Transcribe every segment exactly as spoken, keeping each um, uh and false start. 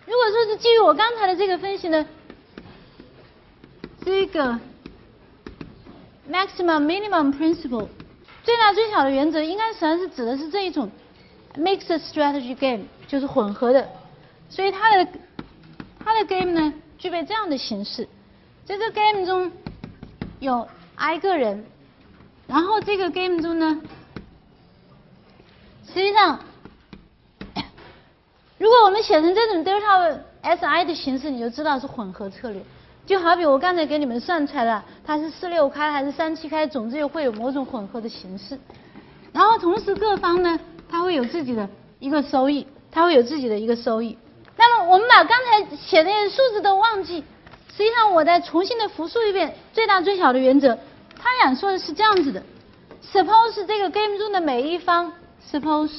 如果说是基于我刚才的这个分析呢，这个 maximum minimum principle 最大最小的原则，应该实际上是指的是这一种 mixed strategy game， 就是混合的。所以它的它的 game 呢，具备这样的形式：这个 game 中有 i 个人，然后这个 game 中呢，实际上，如果我们写成这种 delta si 的形式，你就知道是混合策略。就好比我刚才给你们算出来了，它是四六开还是三七开，总之又会有某种混合的形式。然后同时各方呢，它会有自己的一个收益，它会有自己的一个收益。那么我们把刚才写的那些数字都忘记，实际上我再重新的复述一遍最大最小的原则。他俩说的是这样子的 ：Suppose 这个 game 中的每一方 ，Suppose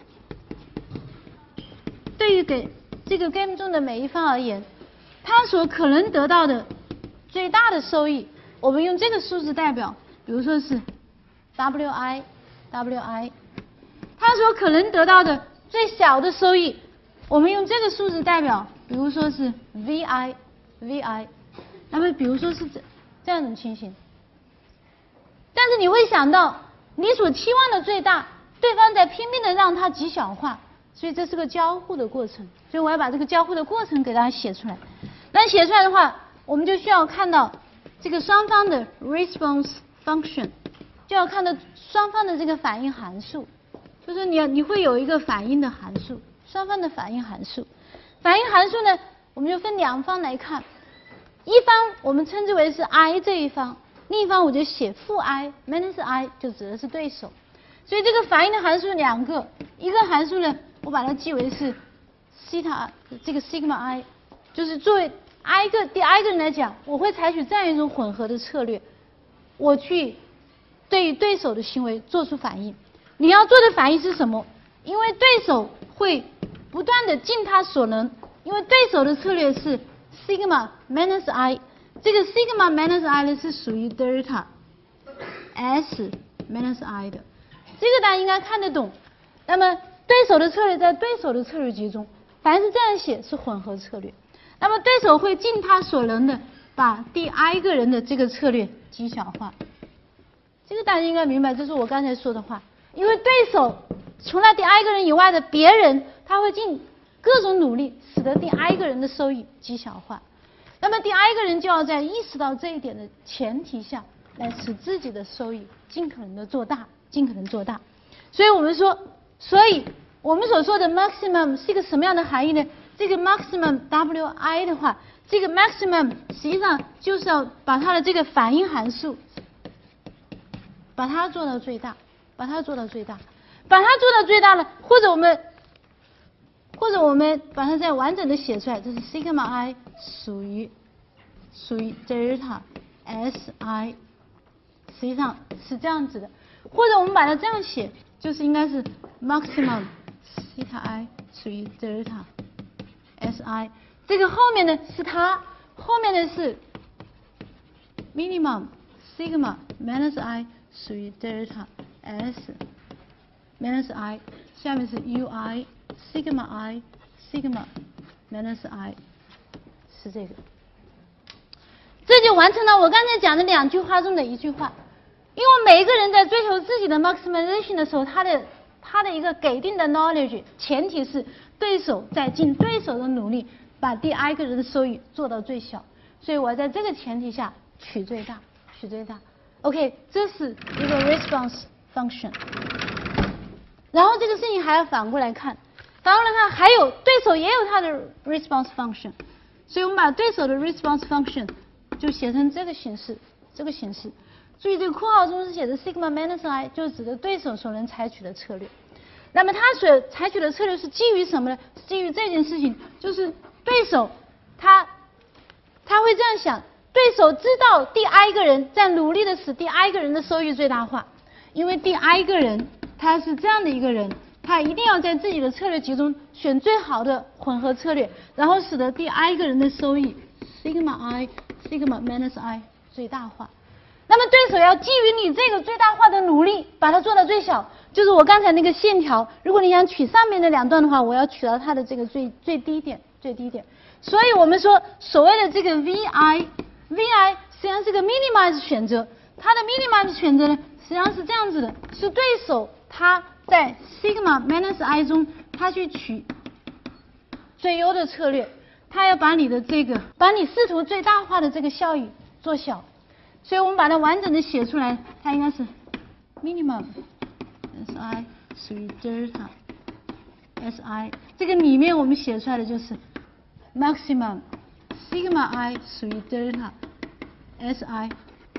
对于给这个 game 中的每一方而言，它所可能得到的最大的收益，我们用这个数字代表，比如说是 wi wi， 它所可能得到的最小的收益，我们用这个数字代表，比如说是 vi vi， 那么比如说是这这样一种情形。但是你会想到，你所期望的最大，对方在拼命的让它极小化，所以这是个交互的过程。所以我要把这个交互的过程给大家写出来。那写出来的话，我们就需要看到这个双方的 response function， 就要看到双方的这个反应函数，就是你你会有一个反应的函数，双方的反应函数。反应函数呢，我们就分两方来看，一方我们称之为是 i 这一方，另一方我就写负 i minus i， 就指的是对手。所以这个反应的函数两个，一个函数呢，我把它记为是西塔，这个 sigma i， 就是作为 i 个第 i 个人来讲，我会采取这样一种混合的策略，我去对于对手的行为做出反应。你要做的反应是什么？因为对手会不断的尽他所能，因为对手的策略是 sigma minus i， 这个 sigma minus i 呢是属于 delta s minus i 的，这个大家应该看得懂。那么对手的策略在对手的策略集中，凡是这样写是混合策略。那么对手会尽他所能的把第 i 个人的这个策略极小化，这个大家应该明白，这是我刚才说的话。因为对手除了第 i 个人以外的别人，他会尽各种努力使得第 i 个人的收益极小化。那么第 i 个人就要在意识到这一点的前提下，来使自己的收益尽可能的做大，尽可能做大。所以我们说，所以我们所说的 maximum 是一个什么样的含义呢？这个 maximum wi 的话，这个 maximum 实际上就是要把它的这个反应函数，把它做到最大，把它做到最大，把它做到最大了，或者我们，或者我们把它再完整的写出来，这是 sigma i 属于属于 delta si， 实际上是这样子的，或者我们把它这样写，就是应该是 maximum theta i 属于 delta si， 这个后面呢是它，后面呢是 minimum sigma minus i 属于 delta s minus i， 下面是 ui sigma i sigma minus i， 是这个，这就完成了我刚才讲的两句话中的一句话。因为每一个人在追求自己的 maximization 的时候，他的他的一个给定的 knowledge 前提是对手在尽对手的努力把第 i 个人的收益做到最小，所以我在这个前提下取最大，取最大。OK， 这是一个 response function。然后这个事情还要反过来看，反过来看还有对手也有他的 response function， 所以我们把对手的 response function 就写成这个形式，这个形式。注意这个括号中是写的 sigma minus i， 就是指的对手所能采取的策略。那么他所采取的策略是基于什么呢？是基于这件事情，就是对手他他会这样想，对手知道第 i 个人在努力的使第 i 个人的收益最大化，因为第 i 个人他是这样的一个人，他一定要在自己的策略集中选最好的混合策略，然后使得第 i 个人的收益 sigma i sigma minus i 最大化。那么对手要基于你这个最大化的努力把它做到最小，就是我刚才那个线条，如果你想取上面的两段的话，我要取到它的这个最最低点，最最低点。所以我们说所谓的这个 vi，vi 实际上是个 minimize 选择，它的 minimize 选择呢实际上是这样子的，是对手他在 sigma minus i 中，他去取最优的策略，他要把你的这个，把你试图最大化的这个效益做小，所以我们把它完整的写出来，它应该是 minimum si 属于 delta si， 这个里面我们写出来的就是 maximum sigma i 属于 delta si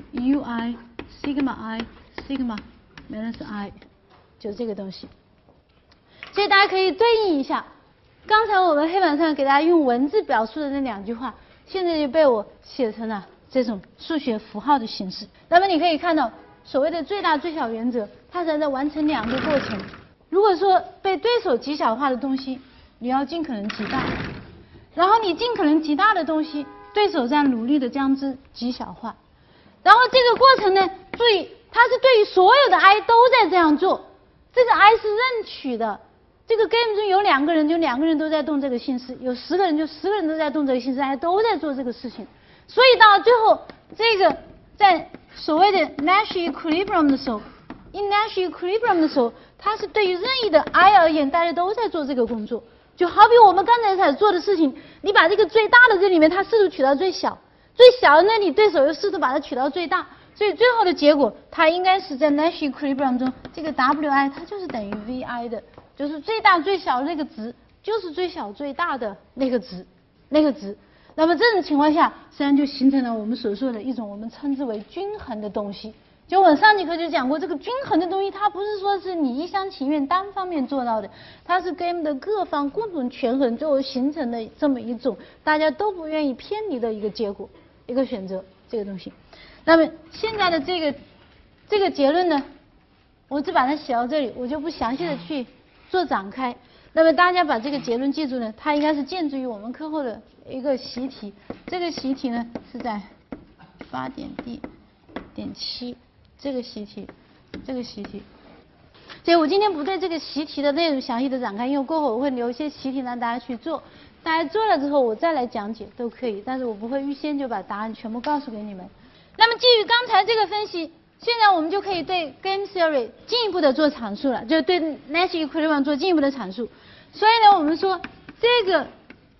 ui sigma i sigma minus i， 就这个东西。所以大家可以对应一下，刚才我们黑板上给大家用文字表述的那两句话，现在就被我写成了这种数学符号的形式。那么你可以看到，所谓的最大最小原则，它才在完成两个过程。如果说被对手极小化的东西，你要尽可能极大，然后你尽可能极大的东西，对手在努力的将之极小化。然后这个过程呢，注意它是对于所有的 i 都在这样做，这个 i 是任取的。这个 game 中有两个人，就两个人都在动这个心思；有十个人，就十个人都在动这个心思，还都在做这个事情。所以到最后，这个在所谓的 Nash equilibrium 的时候 ，in Nash equilibrium 的时候，它是对于任意的 i 而言，大家都在做这个工作。就好比我们刚才才做的事情，你把这个最大的这里面，它试图取到最小，最小的那里对手又试图把它取到最大，所以最后的结果，它应该是在 Nash equilibrium 中，这个 wi 它就是等于 vi 的。就是最大最小的那个值，就是最小最大的那个值，那个值。那么这种情况下，实际上就形成了我们所说的一种我们称之为均衡的东西。就我们上节课就讲过，这个均衡的东西，它不是说是你一厢情愿单方面做到的，它是 game 的各方共同权衡最后形成的这么一种大家都不愿意偏离的一个结果，一个选择这个东西。那么现在的这个这个结论呢，我只把它写到这里，我就不详细的去做展开。那么大家把这个结论记住呢，它应该是建筑于我们课后的一个习题。这个习题呢是在八点 D 点七这个习题，这个习题。所以我今天不对这个习题的内容详细的展开，因为过后我会留一些习题让大家去做，大家做了之后我再来讲解都可以，但是我不会预先就把答案全部告诉给你们。那么基于刚才这个分析，现在我们就可以对 game theory 进一步的做阐述了，就对 Nash equilibrium 做进一步的阐述。所以呢，我们说这个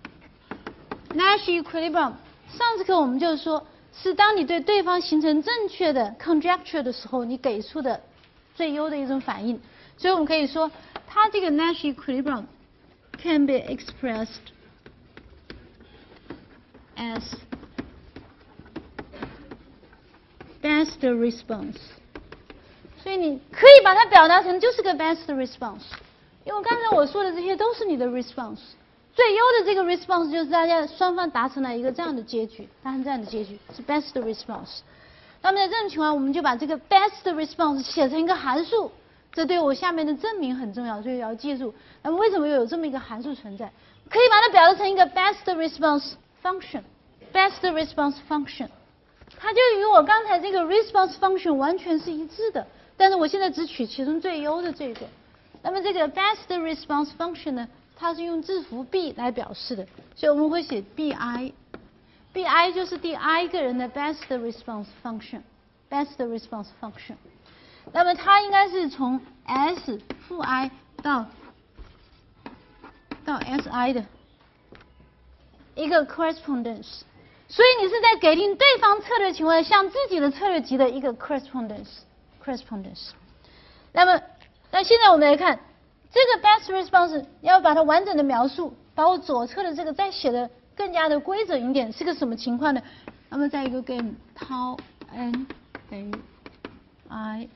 Nash equilibrium， 上次课我们就说是当你对对方形成正确的 conjecture 的时候，你给出的最优的一种反应。所以我们可以说，它这个 Nash equilibrium can be expressed as best response， 所以你可以把它表达成就是个 best response， 因为刚才我说的这些都是你的 response， 最优的这个 response 就是大家双方达成了一个这样的结局，达成这样的结局是 best response。那么在这种情况，我们就把这个 best response 写成一个函数，这对我下面的证明很重要，所以要记住。那么为什么有这么一个函数存在？可以把它表达成一个 best response function，best response function。它就与我刚才这个 response function 完全是一致的，但是我现在只取其中最优的这个。那么这个 best response function 呢，它是用字符 b 来表示的，所以我们会写 bi，bi 就是第 i 个人的 best response function，best response function。那么它应该是从 s 负 i 到到 si 的一个 correspondence。所以你是在给定对方策略情况下向自己的策略集的一个 correspondence correspondence。那么，那现在我们来看这个 best response， 要把它完整的描述，把我左侧的这个再写的更加的规整一点，是个什么情况呢？那么在一个 game tau n 等于 i，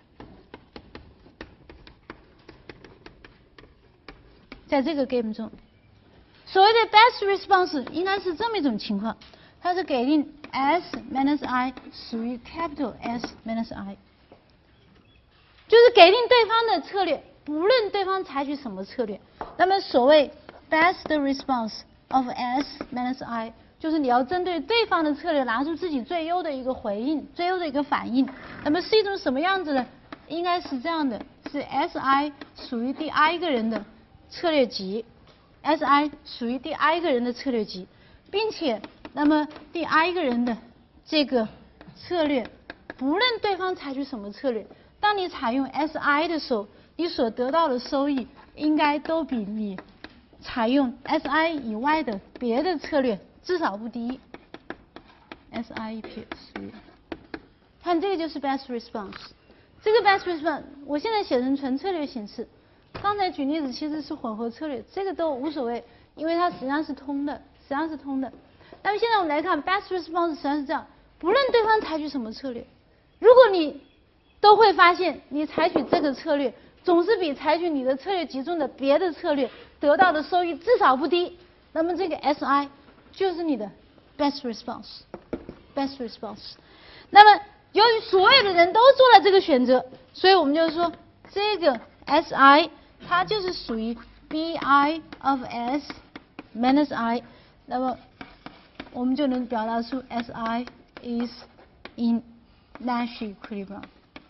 在这个 game 中，所谓的 best response 应该是这么一种情况。它是给定 s minus i 属于 capital S minus i， 就是给定对方的策略，无论对方采取什么策略。那么所谓 best response of S minus i， 就是你要针对对方的策略拿出自己最优的一个回应，最优的一个反应。那么是一种什么样子呢？应该是这样的，是 Si 属于第 i 个人的策略集， S I 属于第 i 个人的策略集，并且那么第 i 个人的这个策略，不论对方采取什么策略，当你采用 S I 的时候，你所得到的收益应该都比你采用 S I 以外的别的策略至少不低。S I 一撇属于，看这个就是 best response。这个 best response 我现在写成纯策略形式，刚才举例子其实是混合策略，这个都无所谓，因为它实际上是通的，实际上是通的。那么现在我们来看 best response 实际上是这样，不论对方采取什么策略，如果你都会发现你采取这个策略总是比采取你的策略集中的别的策略得到的收益至少不低，那么这个 S I 就是你的 best response。best response。那么由于所有的人都做了这个选择，所以我们就说这个 S I 它就是属于 B I of S minus I， 那么我们就能表达出 S I is in Nash equilibrium。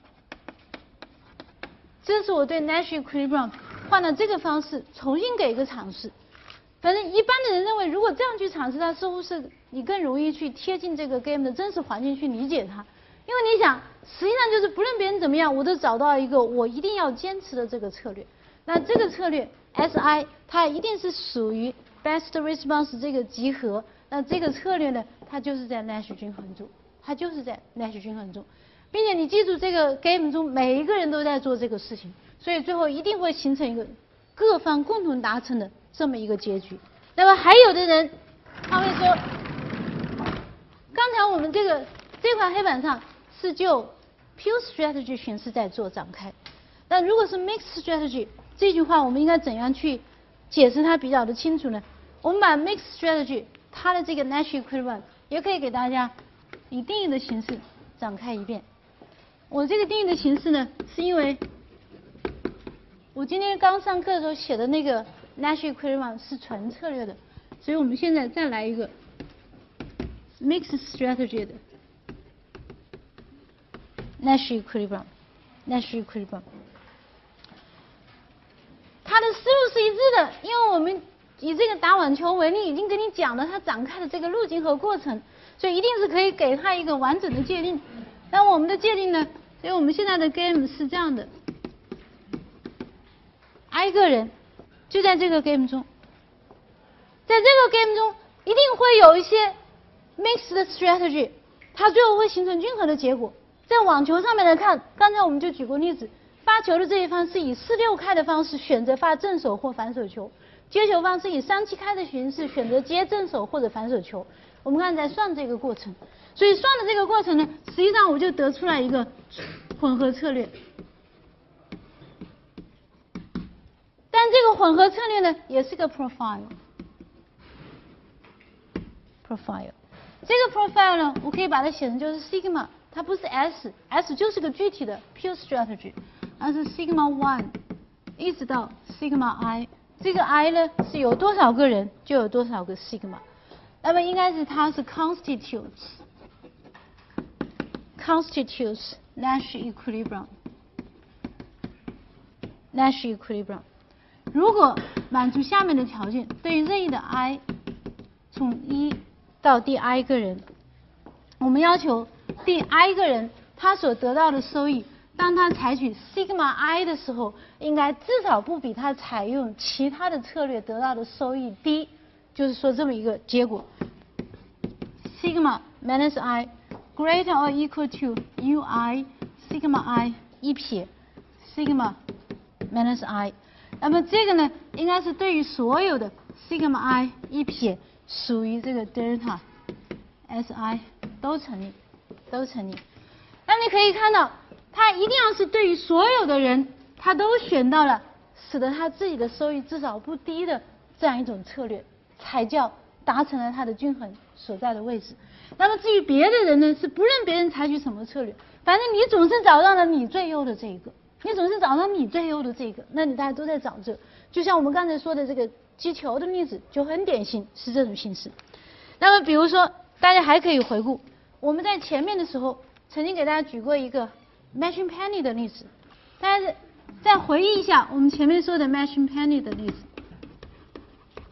这是我对 Nash equilibrium 换了这个方式重新给一个尝试。反正一般的人认为，如果这样去尝试，它似乎是你更容易去贴近这个 game 的真实环境去理解它。因为你想，实际上就是不论别人怎么样，我都找到一个我一定要坚持的这个策略。那这个策略 S I 它一定是属于 best response 这个集合。那这个策略呢，它就是在 Nash 均衡中，它就是在 Nash 均衡中，并且你记住，这个 game 中每一个人都在做这个事情，所以最后一定会形成一个各方共同达成的这么一个结局。那么还有的人他会说，刚才我们这个这块黑板上是就 pure strategy 形式在做展开，那如果是 mixed strategy 这句话我们应该怎样去解释它比较的清楚呢？我们把 mixed strategy 它的这个 Nash equilibrium 也可以给大家以定义的形式展开一遍。我这个定义的形式呢，是因为我今天刚上课的时候写的那个 Nash equilibrium 是纯策略的，所以我们现在再来一个 mixed strategy 的 Nash equilibrium Nash equilibrium。它的思路是一致的，因为我们以这个打网球为例，已经跟你讲了它展开的这个路径和过程，所以一定是可以给它一个完整的界定。那我们的界定呢？所以我们现在的 game 是这样的 ，i 个人就在这个 game 中，在这个 game 中一定会有一些 mixed strategy， 它最后会形成均衡的结果。在网球上面来看，刚才我们就举过例子，发球的这一方是以四六开的方式选择发正手或反手球，接球方是以三七开的形式选择接正手或者反手球。我们看在算这个过程，所以算的这个过程呢，实际上我就得出来一个混合策略。但这个混合策略呢，也是个 profile。profile， 这个 profile 呢，我可以把它写成就是 sigma， 它不是 s，s 就是个具体的 pure strategy， 而是 sigma one 一直到 sigma i， 这个 i 呢是有多少个人就有多少个 sigma， 那么应该是它是 constitutes constitutes Nash equilibrium Nash equilibrium。如果满足下面的条件，对于任意的 i 从一到第 i 个人，我们要求第 i 个人他所得到的收益，当他采取 sigma i 的时候，应该至少不比他采用其他的策略得到的收益低，就是说这么一个结果 sigma minus i greater or equal to ui sigma i 一撇 sigma minus i。那么这个呢，应该是对于所有的 sigma i 一撇属于这个 delta si 都成立，都成立。那你可以看到，它一定要是对于所有的人，他都选到了使得他自己的收益至少不低的这样一种策略，才叫达成了它的均衡所在的位置。那么至于别的人呢，是不论别人采取什么策略，反正你总是找到了你最优的这一个。你总是找到你最优的这个，那你大家都在找这，就像我们刚才说的这个击球的例子就很典型，是这种形式。那么比如说，大家还可以回顾，我们在前面的时候曾经给大家举过一个 matching penny 的例子，大家再回忆一下我们前面说的 matching penny 的例子。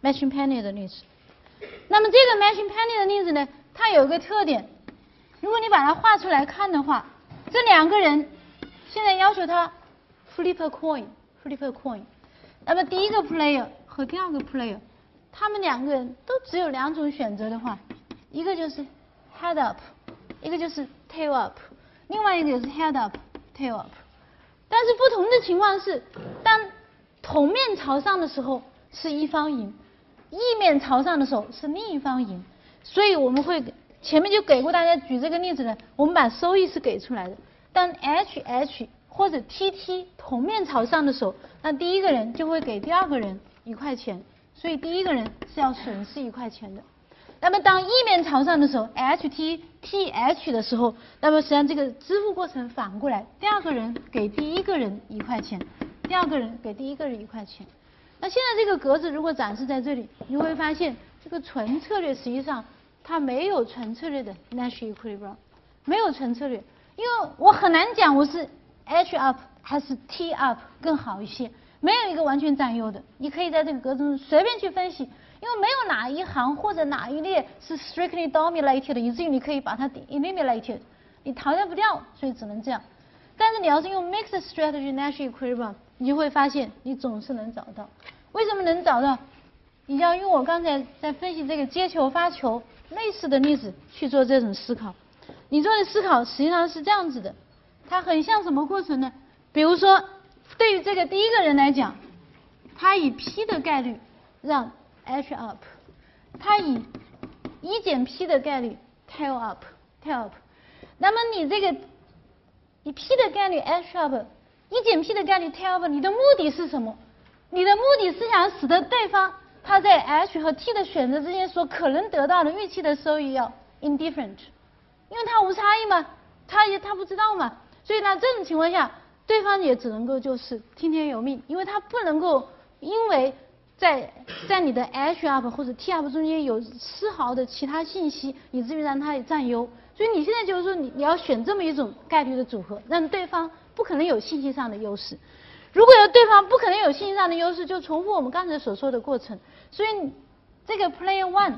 matching pair 的例子。那么这个 matching pair 的例子呢，它有一个特点，如果你把它画出来看的话，这两个人现在要求他 flip a coin，flip a coin。那么第一个 player 和第二个 player， 他们两个人都只有两种选择的话，一个就是 head up， 一个就是 tail up， 另外一个也是 head up tail up。但是不同的情况是，当同面朝上的时候是一方赢，异面朝上的时候是另一方赢。所以我们会前面就给过大家举这个例子呢，我们把收益是给出来的。当 H H 或者 T T 同面朝上的时候，那第一个人就会给第二个人一块钱，所以第一个人是要损失一块钱的。那么当异面朝上的时候 ，H T T H 的时候，那么实际上这个支付过程反过来，第二个人给第一个人一块钱，第二个人给第一个人一块钱。那现在这个格子如果展示在这里，你会发现这个纯策略实际上它没有纯策略的 Nash equilibrium， 没有纯策略，因为我很难讲我是 H up 还是 T up 更好一些，没有一个完全占优的。你可以在这个格子中随便去分析，因为没有哪一行或者哪一列是 strictly dominated 的，以至于你可以把它 eliminated， 你淘汰不掉，所以只能这样。但是你要是用 mixed strategy Nash equilibrium， 你就会发现你总是能找到。为什么能找到？你要用我刚才在分析这个接球发球类似的例子去做这种思考。你做的思考实际上是这样子的，它很像什么过程呢？比如说，对于这个第一个人来讲，他以 P 的概率让 H up， 他以一减 P 的概率 tail up tail up。那么你这个以 P 的概率 H up， 一减 P 的概率 tail up， 你的目的是什么？你的目的是想使得对方他在 H 和 T 的选择之间所可能得到的预期的收益要 indifferent， 因为它无差异嘛，他也他不知道嘛，所以呢这种情况下，对方也只能够就是听天由命，因为他不能够因为在在你的 H up 或者 T up 中间有丝毫的其他信息，以至于让他也占优。所以你现在就是说你你要选这么一种概率的组合，让对方不可能有信息上的优势。如果有对方不可能有信息上的优势，就重复我们刚才所说的过程。所以这个 player one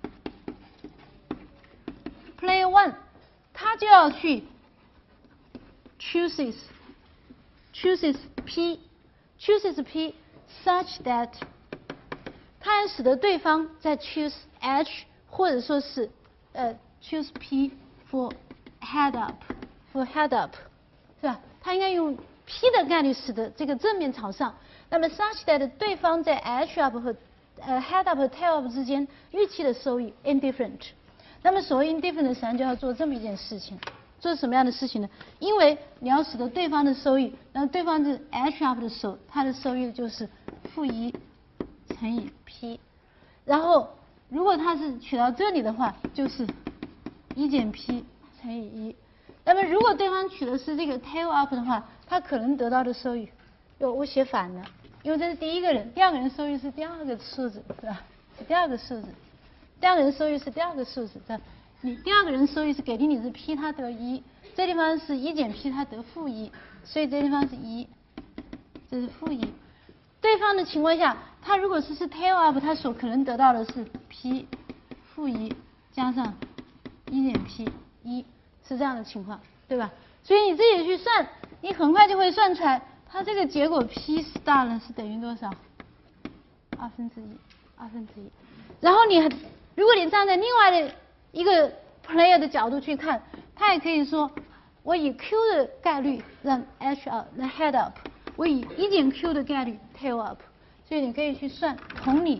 player one 他就要去 chooses chooses P chooses P such that 他要使得对方在 choose H 或者说是呃 choose P for head up for head up 是吧？他应该用P 的概率使得这个正面朝上，那么 such that 对方在 H up 和呃 head up 和 tail up 之间预期的收益 indifferent。那么所谓 indifferent 实际上就要做这么一件事情，做什么样的事情呢？因为你要使得对方的收益，那对方是 H up 的时候，它的收益就是负一乘以 P， 然后如果它是取到这里的话，就是一减 P 乘以一。那么如果对方取的是这个 tail up 的话，他可能得到的收益，哟，我写反了，因为这是第一个人，第二个人收益是第二个数字，是吧？是第二个数字，第二个人收益是第二个数字，是吧？你第二个人收益是给定你是 P， 他得一，这地方是一减 P， 他得负一，所以这地方是一，这是负一。对方的情况下，他如果是是 tail up， 他所可能得到的是 P 负一加上一减 P 一。是这样的情况，对吧？所以你自己去算，你很快就会算出来，它这个结果 P star 呢是等于多少？二分之一，二分之一。然后你，如果你站在另外的一个 player 的角度去看，他也可以说，我以 Q 的概率让 H up， 让 head up， 我以一减 Q 的概率 tail up， 所以你可以去算。同理，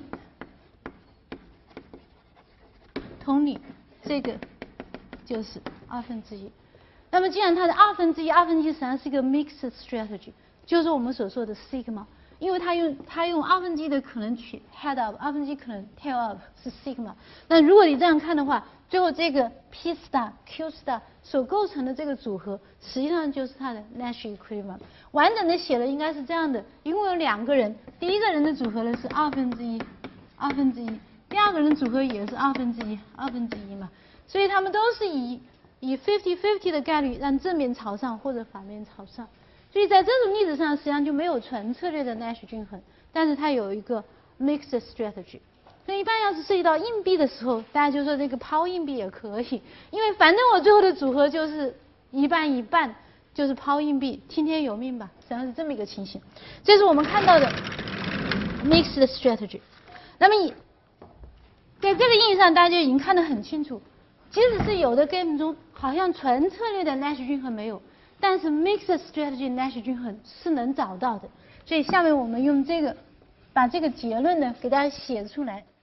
同理，这个就是二分之一。那么既然它的二分之一，二分之一实际上是一个 mixed strategy， 就是我们所说的 sigma， 因为它用它用二分之一的可能取 head up， 二分之一可能 tail up 是 sigma。那如果你这样看的话，最后这个 P star Q star 所构成的这个组合，实际上就是它的 Nash equilibrium。完整的写的应该是这样的：一共有两个人，第一个人的组合呢是二分之一，二分之一；第二个人组合也是二分之一，二分之一嘛。所以他们都是以以 fifty fifty 的概率让正面朝上或者反面朝上。所以在这种例子上，实际上就没有纯策略的 Nash 均衡，但是它有一个 mixed strategy。 所以一般要是涉及到硬币的时候，大家就说这个抛硬币也可以，因为反正我最后的组合就是一半一半，就是抛硬币，听天由命吧，实际上是这么一个情形。这是我们看到的 mixed strategy。那么以在这个意义上，大家就已经看得很清楚，即使是有的 game 中好像纯策略的 Nash 均衡没有，但是 mixed strategy Nash 均衡是能找到的。所以下面我们用这个把这个结论呢给大家写出来。